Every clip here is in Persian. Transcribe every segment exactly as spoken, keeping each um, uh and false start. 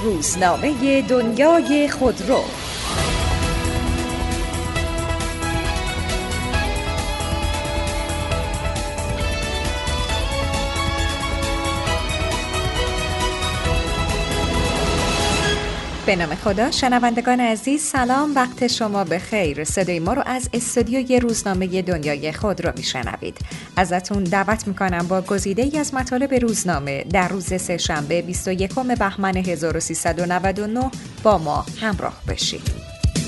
روزنامه دنیای خودرو. به نام خدا. شنوندگان عزیز سلام، وقت شما بخیر. صدای ما رو از استودیوی روزنامه دنیای خودرو میشنوید. ازتون دعوت میکنم با گزیده ای از مطالب روزنامه در روز سه‌شنبه بیست و یکم بهمن هزار و سیصد و نود و نه با ما همراه بشید.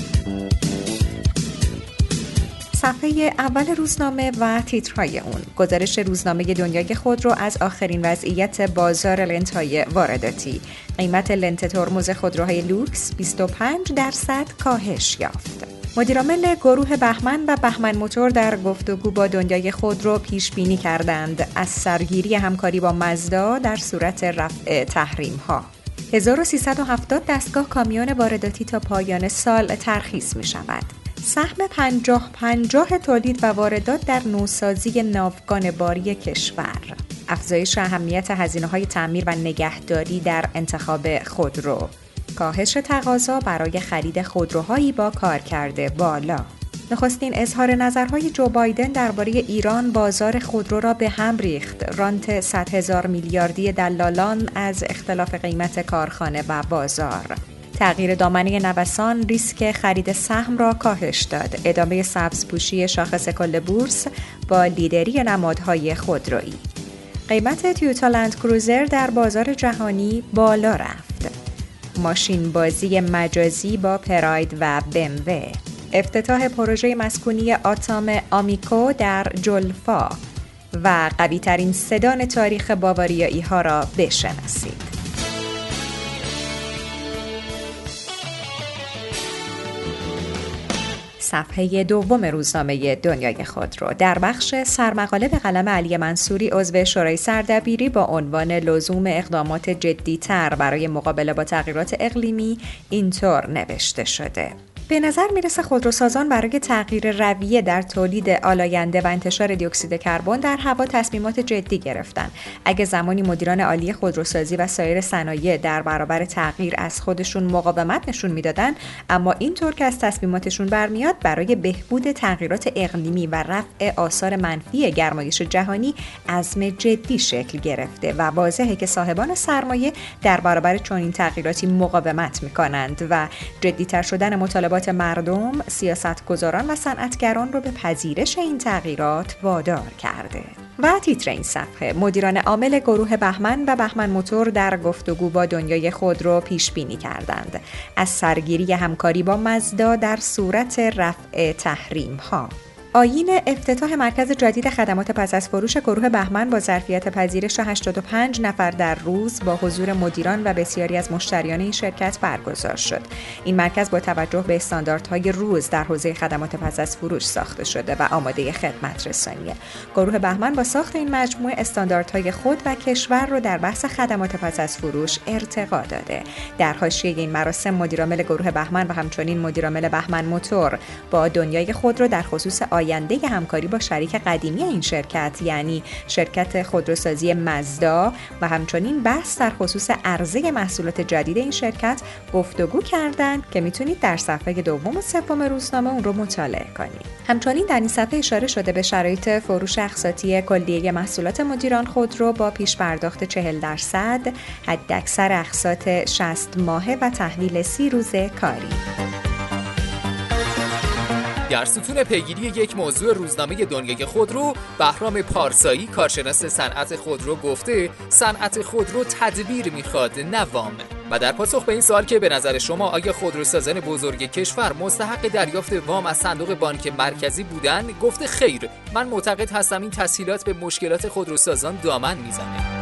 صفحه اول روزنامه و تیترهای اون: گزارش روزنامه دنیای خودرو از آخرین وضعیت بازار لنت‌های وارداتی. قیمت لنت ترمز خودروهای لوکس بیست و پنج درصد کاهش یافت. مدیرعامل گروه بهمن و بهمن موتور در گفتگو با دنیای خودرو پیش بینی کردند از سرگیری همکاری با مزدا در صورت رفع تحریم ها. هزار و سیصد و هفتاد دستگاه کامیون وارداتی تا پایان سال ترخیص می شود. سهم پنجاه پنجاه تولید و واردات در نوسازی ناوگان باری کشور. افزایش اهمیت هزینه‌های تعمیر و نگهداری در انتخاب خودرو. کاهش تقاضا برای خرید خودروهایی با کارکرد بالا. نخستین اظهار نظرهای جو بایدن درباره ایران بازار خودرو را به هم ریخت. رانت صد هزار میلیاردی دلالان از اختلاف قیمت کارخانه و بازار. تغییر دامنه نوسان ریسک خرید سهم را کاهش داد. ادامه سبزپوشی شاخص کل بورس با لیدری نمادهای خودرویی. قیمت تویوتا لند کروزر در بازار جهانی بالا رفت. ماشین بازی مجازی با پراید و بمو. افتتاح پروژه مسکونی آتام آمیکو در جلفا و قوی ترین سدان تاریخ باواریایی ها را بشناسید. صفحه دوم روزنامه دنیای خودرو در بخش سرمقاله به قلم علی منصوری عضو شورای سردبیری با عنوان لزوم اقدامات جدی‌تر برای مقابله با تغییرات اقلیمی اینطور نوشته شده: به نظر میرسه خودروسازان برای تغییر رویه در تولید آلاینده و انتشار دی اکسید کربن در هوا تصمیمات جدی گرفتن. اگه زمانی مدیران عالی خودروسازی و سایر صنایع در برابر تغییر از خودشون مقاومت نشون میدادن، اما اینطور که از تصمیماتشون برمیاد برای بهبود تغییرات اقلیمی و رفع آثار منفی گرمایش جهانی عزم جدی شکل گرفته و واضحه که صاحبان سرمایه در برابر چنین تغییراتی مقاومت میکنند و جدی‌تر شدن مطالبات مردم، سیاستگزاران و صنعتگران رو به پذیرش این تغییرات وادار کرده. و تیتر این صفحه: مدیران عامل گروه بهمن و بهمن موتور در گفتگو با دنیای خودرو پیش بینی کردند از سرگیری همکاری با مزدا در صورت رفع تحریم ها. آیین افتتاح مرکز جدید خدمات پس از فروش گروه بهمن با ظرفیت پذیرش هشتاد و پنج نفر در روز با حضور مدیران و بسیاری از مشتریان این شرکت برگزار شد. این مرکز با توجه به استانداردهای روز در حوزه خدمات پس از فروش ساخته شده و آماده خدمت رسانیه. گروه بهمن با ساخت این مجموعه استانداردهای خود و کشور رو در بحث خدمات پس از فروش ارتقا داده. در حاشیه این مراسم مدیرعامل گروه بهمن و همچنین مدیرعامل بهمن موتور با دنیای خودرو در خصوص آینده همکاری با شریک قدیمی این شرکت یعنی شرکت خودروسازی مزدا و همچنین بحث در خصوص عرضه محصولات جدید این شرکت گفتگو کردند که میتونید در صفحه دوم و سوم روزنامه اون رو مطالعه کنید. همچنین در این صفحه اشاره شده به شرایط فروش اقساطی کلیه محصولات مدیران خودرو با پیش پرداخت چهل درصد، حداکثر اقساط شصت ماهه و تحویل سی روز کاری. در ستون پیگیری یک موضوع روزنامه دنیای خودرو، بهرام پارسایی کارشناس صنعت خودرو گفته صنعت خودرو تدبیر میخواد نه وام. و در پاسخ به این سوال که به نظر شما آیا خودروسازان بزرگ کشور مستحق دریافت وام از صندوق بانک مرکزی بودن، گفته خیر، من معتقد هستم این تسهیلات به مشکلات خودروسازان دامن میزنه.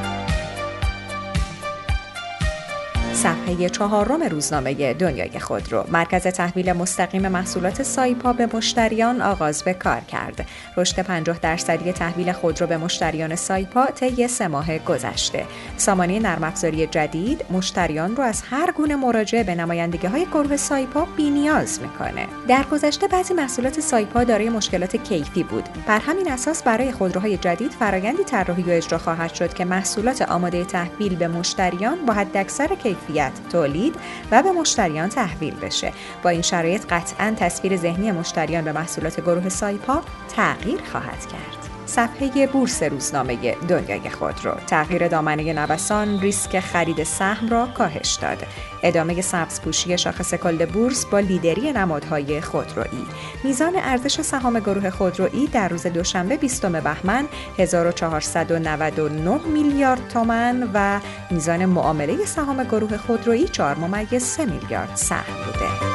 صفحه چهارم روزنامه دنیای خودرو: مرکز تحویل مستقیم محصولات سایپا به مشتریان آغاز به کار کرد. رشد پنجاه درصدی تحویل خودرو به مشتریان سایپا طی سه ماه گذشته. سامانه نرم افزاری جدید مشتریان رو از هر گونه مراجعه به نمایندگی‌های گروه سایپا بی‌نیاز می‌کنه. در گذشته بعضی محصولات سایپا دارای مشکلات کیفی بود. بر همین اساس برای خودروهای جدید فرآیندی طراحی و اجرا خواهد شد که محصولات آماده تحویل به مشتریان با حداکثر کیفیت کیفیت تولید و به مشتریان تحویل بشه. با این شرایط قطعاً تصویر ذهنی مشتریان به محصولات گروه سایپا تغییر خواهد کرد. صفحه بورس روزنامه دنیای خودرو: تغییر دامنه نوسان ریسک خرید سهم را کاهش داد. ادامه سبزپوشی شاخص کل بورس با لیدری نمادهای خودرویی. میزان ارزش سهام گروه خودرویی در روز دوشنبه بیستم بهمن هزار و چهارصد و نود و نه میلیارد تومان و میزان معامله سهام گروه خودرویی چهار ممیز سه میلیارد سهم بوده.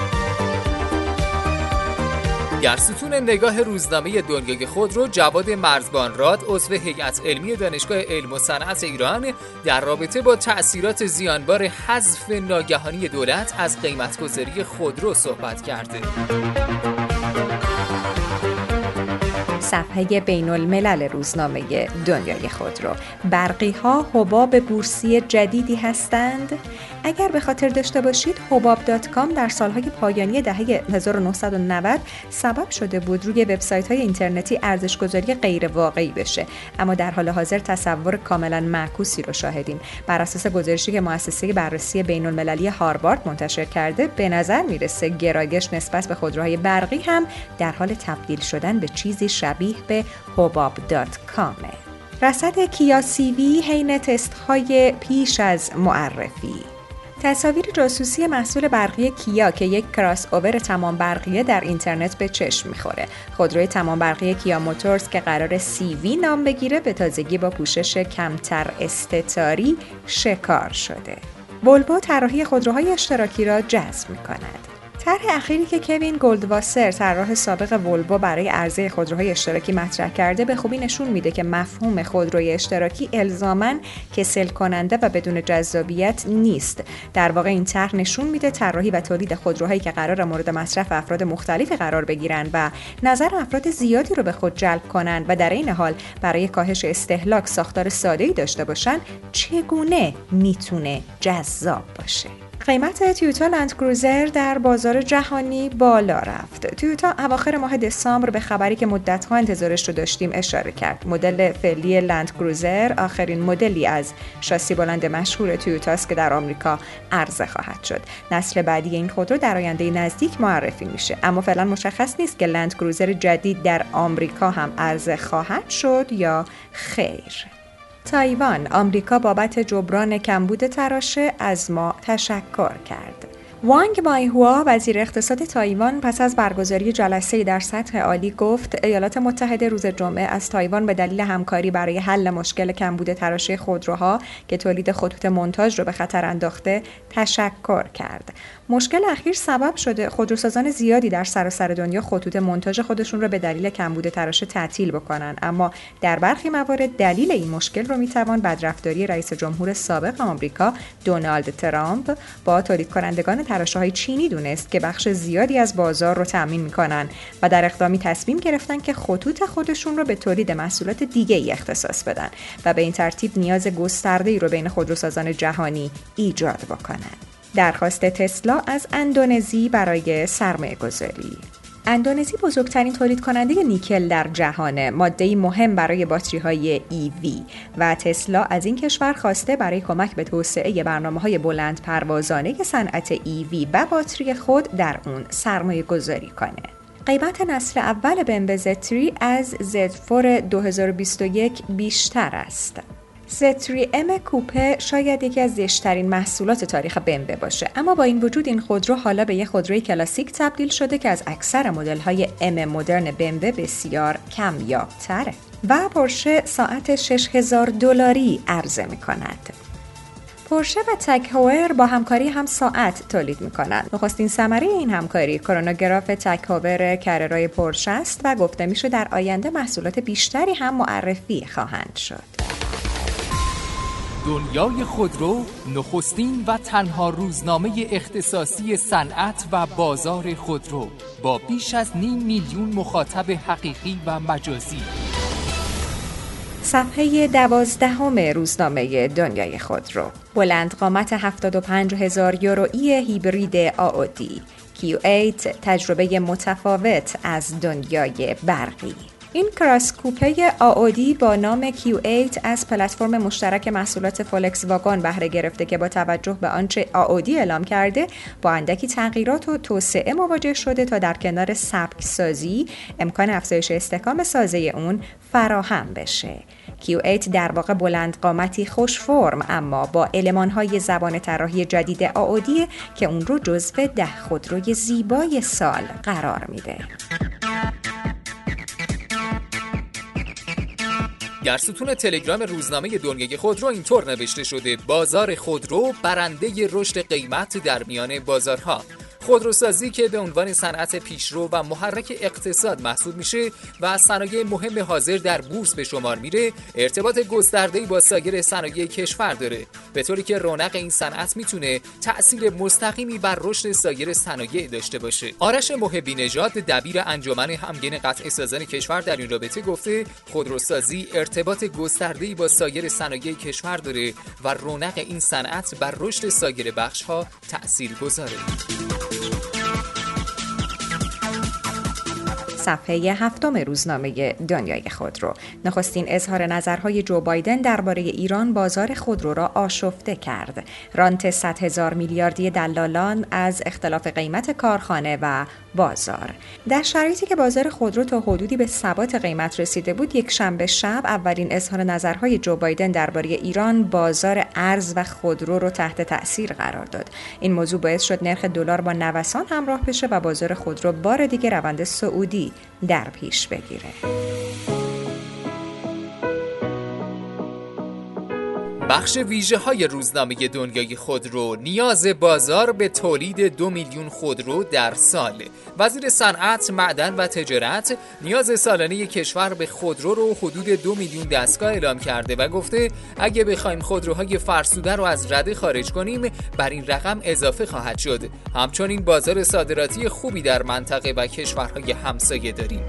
در ستون نگاه روزنامه دنیای خودرو، جواد مرزبانراد عضو هیئت علمی دانشگاه علم و صنعت ایران در رابطه با تأثیرات زیانبار حذف ناگهانی دولت از قیمت‌گذاری خودرو صحبت کرده. صفحه بین الملل روزنامه دنیای خودرو: برقی ها حباب بورسی جدیدی هستند؟ اگر به خاطر داشته باشید، حباب دات کام در سالهای پایانی دهه هزار و نهصد و نود سبب شده بود روی وبسایت‌های اینترنتی ارزش‌گذاری غیر واقعی بشه، اما در حال حاضر تصور کاملا معکوسی رو شاهدیم. بر اساس گزارشی که مؤسسه بررسی بین المللی هاروارد منتشر کرده، به نظر میرسه گرایش نسبت به خودروهای برقی هم در حال تبدیل شدن به چیزی شبیه به حباب دات کامه. رصد کیا سی وی حین تست‌های پیش از معرفی. تصاویر جاسوسی محصول برقی کیا که یک کراس اوور تمام برقیه در اینترنت به چشم میخوره. خودروی تمام برقی کیا موتورز که قرار سی وی نام بگیره، به تازگی با پوشش کمتر استتاری شکار شده. ولوو طراحی خودروهای اشتراکی را جذب میکند. طرح اخیری که کوین گلدواسر، طراح سابق ولوو، برای عرضه خودروهای اشتراکی مطرح کرده، به خوبی نشون میده که مفهوم خودروی اشتراکی الزاماً کسل کننده و بدون جذابیت نیست. در واقع این طرح نشون میده طراحی و تولید خودروهایی که قرار مورد مصرف افراد مختلفی قرار بگیرن و نظر افراد زیادی رو به خود جلب کنن و در این حال برای کاهش استهلاک ساختار ساده‌ای داشته باشن، چگونه میتونه جذاب باشه؟ قیمت تویوتا لند کروزر در بازار جهانی بالا رفت. تویوتا اواخر ماه دسامبر به خبری که مدت‌ها انتظارش رو داشتیم اشاره کرد. مدل فعلی لند کروزر آخرین مدلی از شاسی بلند مشهور تویوتاست که در آمریکا عرضه خواهد شد. نسل بعدی این خودرو در آینده نزدیک معرفی میشه، اما فعلا مشخص نیست که لند کروزر جدید در آمریکا هم عرضه خواهد شد یا خیر. تایوان: آمریکا بابت جبران کمبود تراشه از ما تشکر کرد. وانگ مایهوا، وزیر اقتصاد تایوان، پس از برگزاری جلسه‌ای در سطح عالی گفت ایالات متحده روز جمعه از تایوان به دلیل همکاری برای حل مشکل کمبود تراشه خودروها که تولید خطوط مونتاژ رو به خطر انداخته تشکر کرد. مشکل اخیر سبب شده خودروسازان زیادی در سراسر دنیا خطوط مونتاژ خودشون رو به دلیل کمبود تراشه تعطیل بکنن، اما در برخی موارد دلیل این مشکل رو میتوان بدرفتاری رئیس جمهور سابق آمریکا دونالد ترامپ با تولید کنندگان تراشه‌های چینی دونست که بخش زیادی از بازار رو تامین میکنن و در اقدامی تصمیم گرفتن که خطوط خودشون رو به تولید محصولات دیگه‌ای اختصاص بدن و به این ترتیب نیاز گسترده‌ای رو بین خودروسازان جهانی ایجاد بکنن. درخواست تسلا از اندونزی برای سرمایه گذاری. اندونزی بزرگترین تولید کننده نیکل در جهانه، ماده‌ای مهم برای باتری‌های ای وی، و تسلا از این کشور خواسته برای کمک به توسعه برنامه‌های بلند پروازانه صنعت ای وی و باتری خود در اون سرمایه گذاری کنه. قیمت نسل اول بی ام دبلیو زد سه از زد چهار دو هزار و بیست و یک بیشتر است. زد سه ام کوپه شاید یکی از زشترین محصولات تاریخ بی ام دبلیو باشه، اما با این وجود این خودرو حالا به یک خودروی کلاسیک تبدیل شده که از اکثر مدل‌های ام مدرن بی ام دبلیو بسیار کمیاب‌تره و پورشه ساعت شش هزار دلاری عرضه می‌کند. پورشه و تگ هاور با همکاری هم ساعت تولید می‌کنند. نخستین ثمره این همکاری کرونوگراف تگ هاور کررای پورشه است و گفته میشه در آینده محصولات بیشتری هم معرفی خواهند شد. دنیای خودرو، نخستین و تنها روزنامه اختصاصی صنعت و بازار خودرو با بیش از نیم میلیون مخاطب حقیقی و مجازی. صفحه دوازدهم روزنامه دنیای خودرو. بلند قامت هفتاد و پنج هزار یورویی هیبرید آودی. کیو هشت تجربه متفاوت از دنیای برقی. این کراس کوپه آودی با نام کیو هشت از پلتفرم مشترک محصولات فولکس واگن بهره گرفته که با توجه به آنچه آودی اعلام کرده با اندکی تغییرات و توسعه مواجه شده تا در کنار سبک سازی امکان افزایش استحکام سازه اون فراهم بشه. کیو هشت در واقع بلند قامتی خوش فرم اما با المان‌های زبان طراحی جدید آودی که اون رو جزو ده خودروی زیبای سال قرار میده. در ستون تلگرام روزنامه دنیای خودرو اینطور نوشته شده: بازار خودرو برنده رشد قیمت در میان بازارها. خودروسازی که به عنوان صنعت پیشرو و محرک اقتصاد محسوب میشه و از صنایع مهم حاضر در بورس به شمار میره، ارتباط گسترده‌ای با سایر صنایع کشور داره، به طوری که رونق این صنعت میتونه تأثیر مستقیمی بر رشد سایر صنایع داشته باشه. آرش محبی نژاد دبیر انجمن همگن قطع سازان کشور در این رابطه گفته خودروسازی ارتباط گسترده‌ای با سایر صنایع کشور داره و رونق این صنعت بر رشد سایر بخش‌ها تأثیرگذاره. صفحه هفتم روزنامه دنیای خودرو. نخستین اظهار نظرهای جو بایدن درباره ایران بازار خودرو را آشفته کرد. رانت صد هزار میلیاردی دلالان از اختلاف قیمت کارخانه و بازار. در شرایطی که بازار خودرو تا حدودی به ثبات قیمت رسیده بود، یک شنبه شب اولین اظهار نظرهای جو بایدن درباره ایران بازار ارز و خودرو رو تحت تأثیر قرار داد. این موضوع باعث شد نرخ دلار با نوسان همراه بشه و بازار خودرو بار دیگه روند صعودی در پیش بگیره. بخش ویژه های روزنامه دنیای خودرو: نیاز بازار به تولید دو میلیون خودرو در سال. وزیر صنعت، معدن و تجارت نیاز سالانه کشور به خودرو رو حدود دو میلیون دستگاه اعلام کرده و گفته اگه بخوایم خودروهای فرسوده رو از رده خارج کنیم بر این رقم اضافه خواهد شد. همچنین بازار صادراتی خوبی در منطقه و کشورهای همسایه داریم.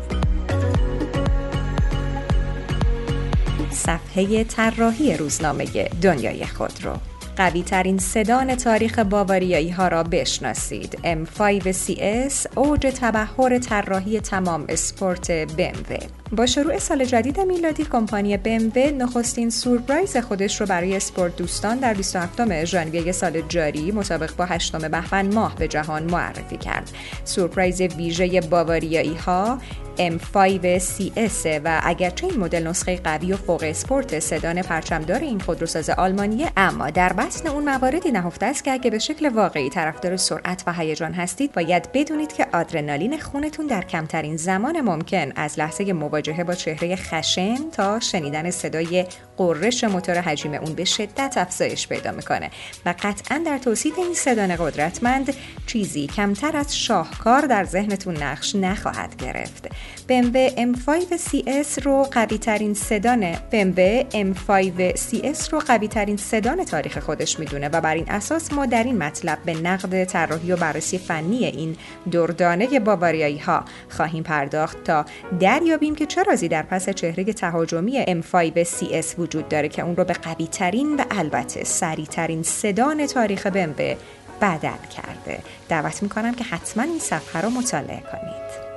صفحه طراحی روزنامه دنیای خودرو. قوی ترین سدان تاریخ باواریایی ها را بشناسید. ام پنج سی اس اوج تبحر طراحی تمام اسپورت بی ام و. با شروع سال جدید میلادی کمپانی بی ام و نخستین سورپرایز خودش رو برای اسپورت دوستان در بیست و هفتم ژانویه سال جاری مطابق با هشتم بهمن ماه به جهان معرفی کرد. سورپرایز ویژه باواریایی ها ام پنج سی اس و اگرچه این مدل نسخه قوی و فوق اسپورت سدان پرچمدار این خودروساز آلمانیه، اما در بطن اون مواردی نهفته است که اگه به شکل واقعی طرفدار سرعت و هیجان هستید باید بدونید که آدرنالین خونتون در کمترین زمان ممکن از لحظه مواجهه با چهره خشن تا شنیدن صدای قررش موتور حجیم اون به شدت افزایش پیدا میکنه و قطعاً در توصیف این سدان قدرتمند چیزی کمتر از شاهکار در ذهنتون نقش نخواهد گرفت. بی ام و ام پنج سی اس رو قوی ترین سدان بی ام و ام پنج سی اس رو قوی ترین سدان تاریخ خودش میدونه و بر این اساس ما در این مطلب به نقد طراحی و بررسی فنی این دردانه باواریایی ها خواهیم پرداخت تا دریابیم که چه رازی در پس چهره تهاجمی ام پنج سی اس وجود داره که اون رو به قوی ترین و البته سریع ترین سدان تاریخ بی ام و بدل کرده. دعوت میکنم که حتما این صفحه رو مطالعه کنید.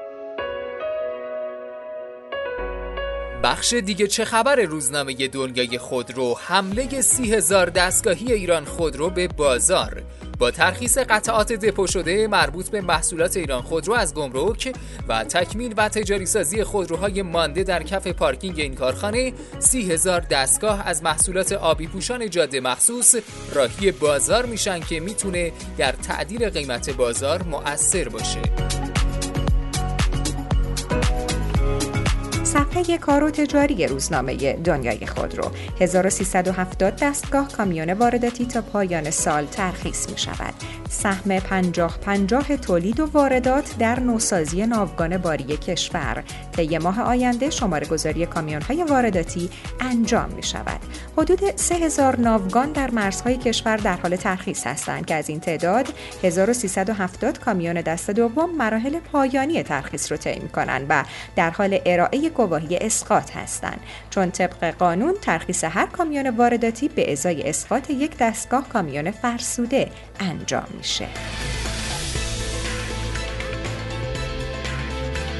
بخش دیگه چه خبر روزنامه دنیای خودرو: حمله سی هزار دستگاهی ایران خودرو به بازار. با ترخیص قطعات دپو شده مربوط به محصولات ایران خودرو از گمرک و تکمیل و تجاری سازی خودروهای مانده در کف پارکینگ این کارخانه، سی هزار دستگاه از محصولات آبی پوشان جاده مخصوص راهی بازار میشن که میتونه در تعدیل قیمت بازار مؤثر باشه. صفحه کار و تجاری روزنامه دنیای خودرو: هزار و سیصد و هفتاد دستگاه کامیون وارداتی تا پایان سال ترخیص می شود. سهم پنجاه پنجاه تولید و واردات در نوسازی ناوگان باری کشور. طی ماه آینده شماره گذاری کامیون های وارداتی انجام می شود. حدود سه هزار ناوگان در مرزهای کشور در حال ترخیص هستند که از این تعداد هزار و سیصد و هفتاد کامیون دسته دوم مراحل پایانی ترخیص رو طی می کنند و در حال ارائه گواهی اسقاط هستند، چون طبق قانون ترخیص هر کامیون وارداتی به ازای اسقاط یک دستگاه کامیون فرسوده انجام میشه.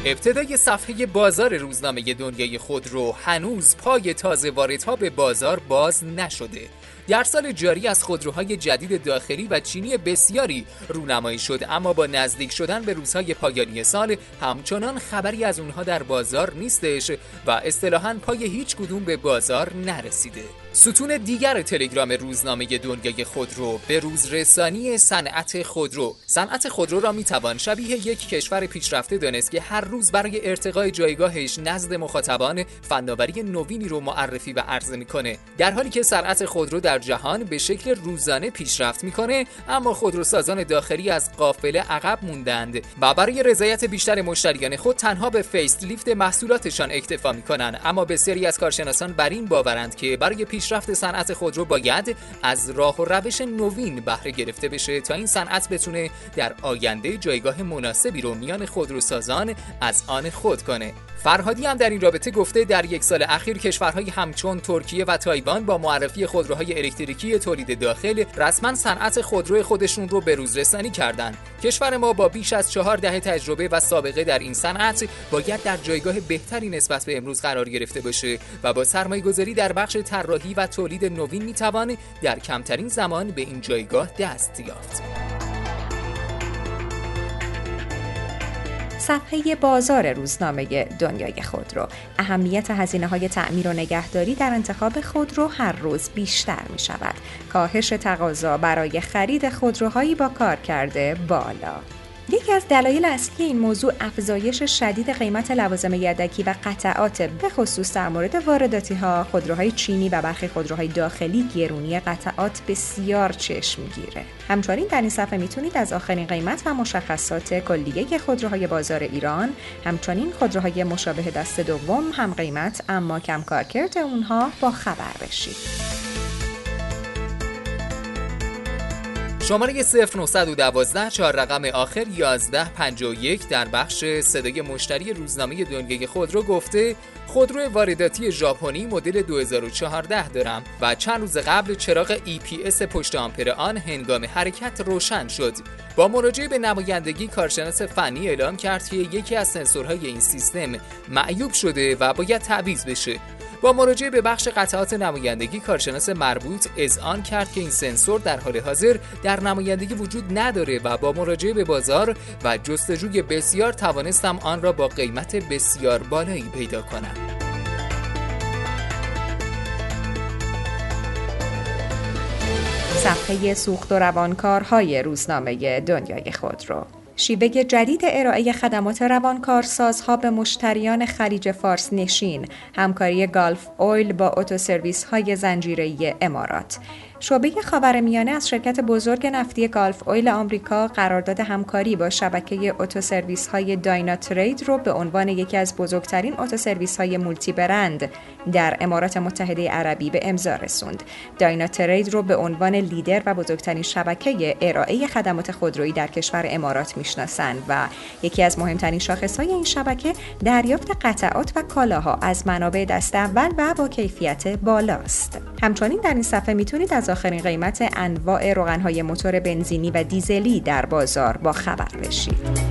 ابتدای صفحه بازار روزنامه دنیای خودرو هنوز پای تازه واردها به بازار باز نشده. در سال جاری از خودروهای جدید داخلی و چینی بسیاری رونمایی شد، اما با نزدیک شدن به روزهای پایانی سال همچنان خبری از اونها در بازار نیستش و اصطلاحاً پای هیچ کدوم به بازار نرسیده. ستون دیگر تلگرام روزنامه دنیای خودرو به روز رسانی صنعت خودرو. صنعت خودرو را میتوان شبیه یک کشور پیشرفته دانست که هر روز برای ارتقای جایگاهش نزد مخاطبان فناوری نوینی رو معرفی و عرضه میکنه، در حالی که صنعت خودرو در جهان به شکل روزانه پیشرفت میکنه، اما خودروسازان داخلی از قافله عقب موندند و برای رضایت بیشتر مشتریان خود تنها به فیس لیفت محصولاتشان اکتفا میکنن. اما بسیاری از کارشناسان بر این باورند که برای پیشرفت صنعت خودرو باید از راه و روش نوین بهره گرفته بشه تا این صنعت بتونه در آینده جایگاه مناسبی رو میان خودروسازان از آن خود کنه. فرهادی هم در این رابطه گفته در یک سال اخیر کشورهای همچون ترکیه و تایوان با معرفی خودروهای الکتریکی تولید داخل رسما صنعت خودرو خودشون رو به روز رسانی کردن. کشور ما با بیش از چهار دهه تجربه و سابقه در این صنعت باید در جایگاه بهتری نسبت به امروز قرار گرفته باشه و با سرمایه‌گذاری در بخش طراحی و تولید نوین میتوان در کمترین زمان به این جایگاه دست یافت. صفحه بازار روزنامه دنیای خودرو. اهمیت هزینه‌های تعمیر و نگهداری در انتخاب خودرو هر روز بیشتر می شود. کاهش تقاضا برای خرید خودروهایی با کارکرد بالا. یکی از دلایل اصلی این موضوع افزایش شدید قیمت لوازم یدکی و قطعات، به خصوص در مورد وارداتی ها، خودروهای چینی و برخی خودروهای داخلی گرونی قطعات بسیار چشمگیره. همچنین در این صفحه میتونید از آخرین قیمت و مشخصات کلیه خودروهای بازار ایران، همچنین خودروهای مشابه دست دوم هم قیمت اما کم کارکرد اونها با خبر بشید. شماره صفر نه یک دو چهار رقم آخر یازده پنجاه و یک در بخش صدای مشتری روزنامه دنیای خودرو گفته خودرو وارداتی ژاپنی مدل دو هزار و چهارده دارم و چند روز قبل چراغ ای پی اس پشت آمپر آن هنگام حرکت روشن شد. با مراجعه به نمایندگی کارشناس فنی اعلام کرد که یکی از سنسورهای این سیستم معیوب شده و باید تعویض بشه. با مراجعه به بخش قطعات نمایندگی کارشناس مربوط اذعان کرد که این سنسور در حال حاضر در نمایندگی وجود نداره و با مراجعه به بازار و جستجوی بسیار توانستم آن را با قیمت بسیار بالایی پیدا کنم. صفحه سوخت و روانکارهای روزنامه دنیای خودرو. شیوه جدید ارائه خدمات روانکارسازها به مشتریان خلیج فارس نشین، همکاری گالف اویل با اتوسرویس های زنجیره‌ای امارات. شعبه خاورمیانه از شرکت بزرگ نفتی گالف اویل آمریکا قرارداد همکاری با شبکه اتوسرویس های داینا ترید رو به عنوان یکی از بزرگترین اتوسرویس های مولتی برند در امارات متحده عربی به امضا رسوند. داینا ترید رو به عنوان لیدر و بزرگترین شبکه ارائه خدمات خودرویی در کشور امارات میشناسند و یکی از مهمترین شاخص‌های این شبکه دریافت قطعات و کالاها از منابع دست اول و با کیفیت بالاست. همچنین در این صفحه میتونید از آخرین قیمت انواع روغن‌های موتور بنزینی و دیزلی در بازار با خبر بشید.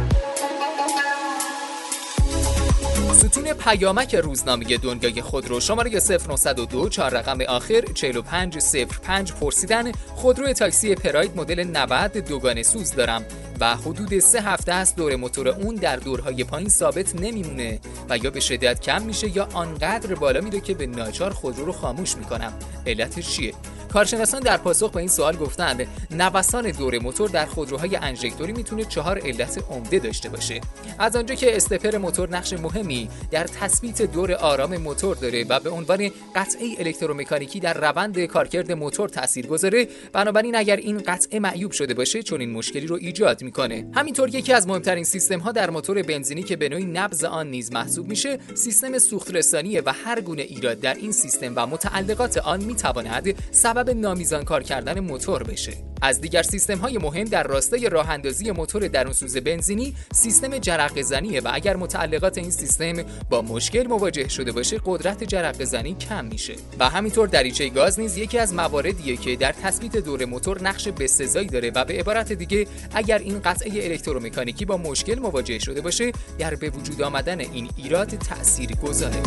ستون پیامک روزنامه دنیای خودرو شماره صفر نه صفر دو چهار رقم آخر چهل و پنج صفر پنج پرسیدن خودرو تاکسی پراید مدل نود دوگانه سوز دارم و حدود سه هفته است دور موتور اون در دورهای پایین ثابت نمیمونه و یا به شدت کم میشه یا آنقدر بالا میره که به ناچار خودرو رو خاموش میکنم. علتش چیه؟ کارشناسان در پاسخ به این سوال گفتند نوسان دور موتور در خودروهای انژکتوری میتونه چهار علت عمده داشته باشه. از آنجا که استپر موتور نقش مهمی در تثبیت دور آرام موتور داره و به عنوان قطعه الکترومکانیکی در روند کارکرد موتور تاثیرگذاره، بنابراین اگر این قطعه معیوب شده باشه چون این مشکلی رو ایجاد میکنه. همینطور یکی از مهمترین سیستم ها در موتور بنزینی که به نوعی نبض آن نیز محسوب میشه سیستم سوخت رسانیه و هر گونه ایراد در این سیستم و متعلقات آن میتواند سبب سبب نامیزان کار کردن موتور بشه. از دیگر سیستم‌های مهم در راستای راه‌اندازی موتور درونسوز بنزینی سیستم جرقه‌زنیه و اگر متعلقات این سیستم با مشکل مواجه شده باشه قدرت جرقه‌زنی کم میشه. و همینطور دریچه گاز نیز یکی از مواردیه که در تثبیت دور موتور نقش بسزایی داره و به عبارت دیگه اگر این قطعه الکترومکانیکی با مشکل مواجه شده باشه در به وجود آمدن این ایراد تاثیرگذاره.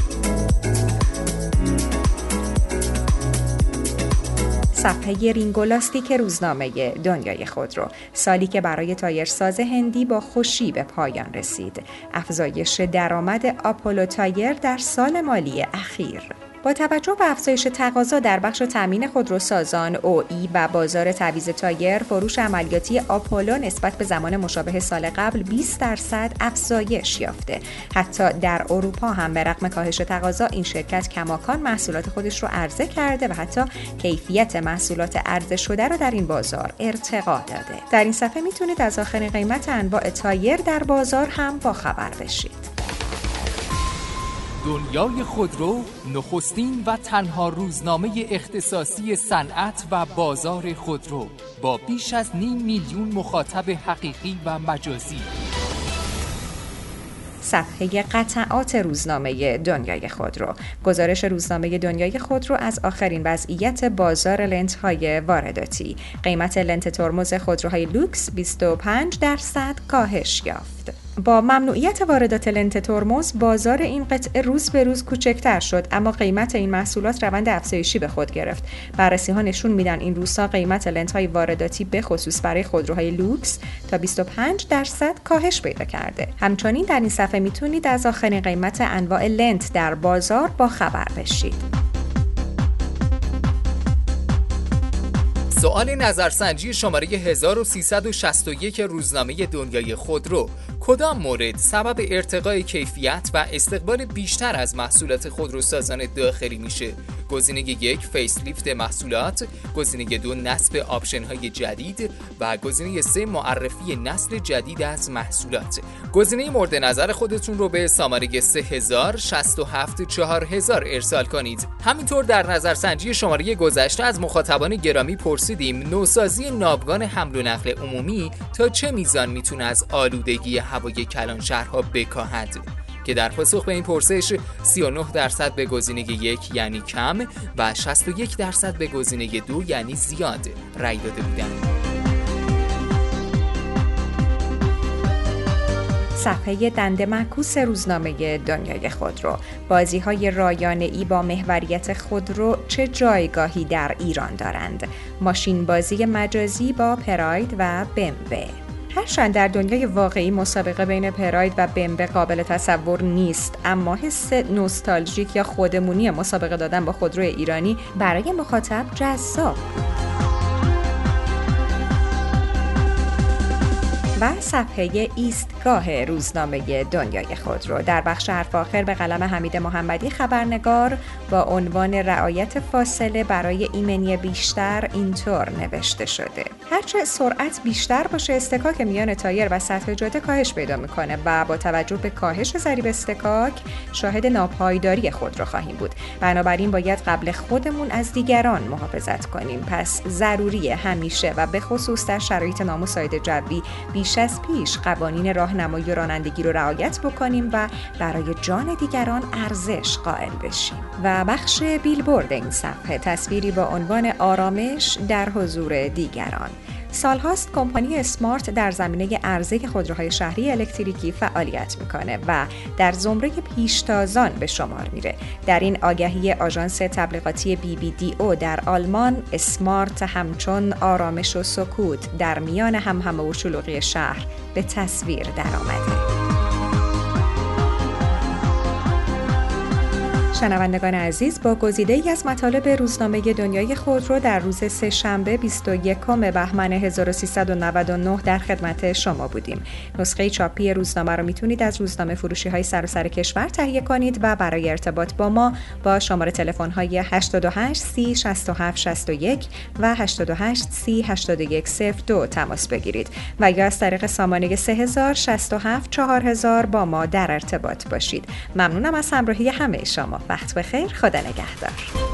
صفحه رینگولاستیک روزنامه دنیای خودرو، سالی که برای تایرساز هندی با خوشی به پایان رسید. افزایش درآمد آپولو تایر در سال مالی اخیر. با توجه به افزایش تقاضا در بخش تامین خودروسازان او ای و بازار تعویض تایر، فروش عملیاتی آپولو نسبت به زمان مشابه سال قبل بیست درصد افزایش یافته. حتی در اروپا هم به رغم کاهش تقاضا این شرکت کماکان محصولات خودش رو عرضه کرده و حتی کیفیت محصولات عرضه شده را در این بازار ارتقا داده. در این صفحه میتونید از آخرین قیمت انواع تایر در بازار هم باخبر بشید. دنیای خودرو، نخستین و تنها روزنامه اختصاصی صنعت و بازار خودرو با بیش از نیم میلیون مخاطب حقیقی و مجازی. صفحه قطعات روزنامه دنیای خودرو. گزارش روزنامه دنیای خودرو از آخرین وضعیت بازار لنت‌های وارداتی. قیمت لنت ترمز خودروهای لوکس بیست و پنج درصد کاهش یافت. با ممنوعیت واردات لنت ترمز، بازار این قطعه روز به روز کوچکتر شد، اما قیمت این محصولات روند افزایشی به خود گرفت. بررسی‌ها نشون میدن این روزها قیمت لنت‌های وارداتی به خصوص برای خودروهای لوکس تا بیست و پنج درصد کاهش پیدا کرده. همچنین در این صفحه میتونید از آخرین قیمت انواع لنت در بازار با خبر بشید. سوال نظرسنجی شماره هزار و سیصد و شصت و یک روزنامه دنیای خودرو: کدام مورد سبب ارتقای کیفیت و استقبال بیشتر از محصولات خودروسازان داخلی میشه؟ گزینه یک فیسلیفت محصولات، گزینه دو نصب آپشن های جدید و گزینه سه معرفی نسل جدید از محصولات. گزینه مورد نظر خودتون رو به سامانه سه هزار شصت و هفت چهار هزار ارسال کنید. همینطور در نظرسنجی شماره گذشته از مخاطبان گرامی پرسیدیم نوسازی ناوگان حمل و نقل عمومی تا چه میزان میتونه از آلودگی هوای کلانشهرها بکاهد، که در پاسخ به این پرسش سی و نه درصد به گزینه یک یعنی کم و شصت و یک درصد به گزینه دو یعنی زیاد رأی داده بودند. صفحه دنده معکوس روزنامه دنیای خودرو. بازی‌های رایانه‌ای با محوریت خودرو چه جایگاهی در ایران دارند؟ ماشین بازی مجازی با پراید و بمبه. هرچند در دنیای واقعی مسابقه بین پراید و بمبه قابل تصور نیست، اما حس نوستالژیک یا خودمونی مسابقه دادن با خودروی ایرانی برای مخاطب جذاب. و صفحه ایستگاه روزنامه دنیای خودرو. در بخش حرف آخر به قلم حمید محمدی خبرنگار با عنوان رعایت فاصله برای ایمنی بیشتر اینطور نوشته شده: هرچه سرعت بیشتر باشه استکاک میان تایر و سطح جاده کاهش پیدا میکنه و با توجه به کاهش ضریب استکاک شاهد ناپایداری خودرو خواهیم بود. بنابراین باید قبل خودمون از دیگران محافظت کنیم. پس ضروریه همیشه و به خصوص در شرایط نامساعد جوی بیش از پیش قوانین راهنمایی و رانندگی رو رعایت بکنیم و برای جان دیگران ارزش قائل بشیم. و بخش بیلبورد این صفحه تصویری با عنوان آرامش در حضور دیگران. سالهاست کمپانی اسمارت در زمینه عرضه خودروهای شهری الکتریکی فعالیت میکنه و در زمره پیشتازان به شمار میره. در این آگهی آژانس تبلیغاتی بی بی دی او در آلمان، اسمارت همچون آرامش و سکوت در میان همهمه و شلوغی شهر به تصویر درآمده. شنوندگان عزیز، با گزیده‌ای از مطالب روزنامه دنیای خودرو در روز سه‌شنبه بیست و یکم بهمن هزار و سیصد و نود و نه در خدمت شما بودیم. نسخه چاپی روزنامه را میتونید از روزنامه فروشی‌های سراسر کشور تهیه کنید و برای ارتباط با ما با شماره تلفن‌های هشتاد و هشت سی شصت و هفت شصت و یک و هشتاد و هشت سی هشتاد و یک صفر دو تماس بگیرید و یا از طریق سامانه سه هزار شصت و هفت چهار هزار با ما در ارتباط باشید. ممنونم از همراهی همه شما. وقت بخیر، خدا نگهدار.